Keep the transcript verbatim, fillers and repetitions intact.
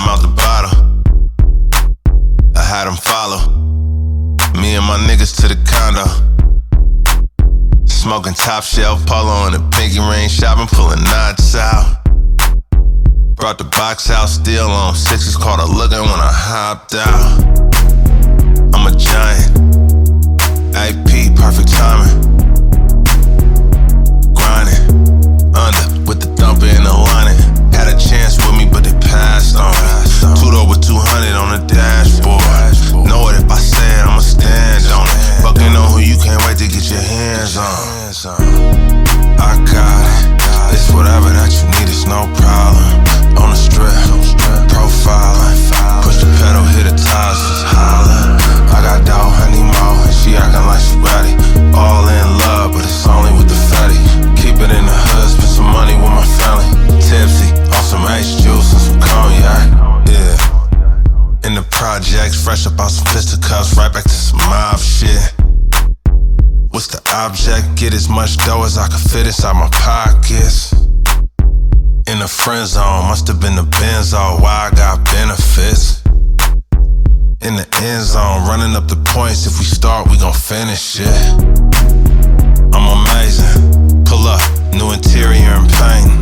I'm out the bottle. I had them follow me and my niggas to the condo. Smoking top shelf polo in a pinky ring, shopping, pulling knots out. Brought the box out, still on sixes, caught her looking when I hopped out. I'm a giant, A P, perfect timing. Grinding, under, with the thumper in the lining. Had a chance with me, but they passed on me. Two door with two hundred on the dashboard. Know it if I say it, I'ma stand on it. Fucking on who you can't wait to get your hands on. I got it, it's whatever that you need, it's no problem. On the strip, profiling, push the pedal, hit the tires, just holler. I got dough, I need more, and she acting like she ready. All in love, but it's only with the fatty. Keep it in the hood, spend some money with my family. Tipsy, on some H juice and some cognac, yeah. In the projects, fresh up out some fisticuffs, right back to some mob shit. What's the object? Get as much dough as I can fit inside my pockets. In the friend zone, must've been the benzo, why I got benefits. In the end zone, running up the points, if we start, we gon' finish it. I'm amazing, pull up, new interior and paint.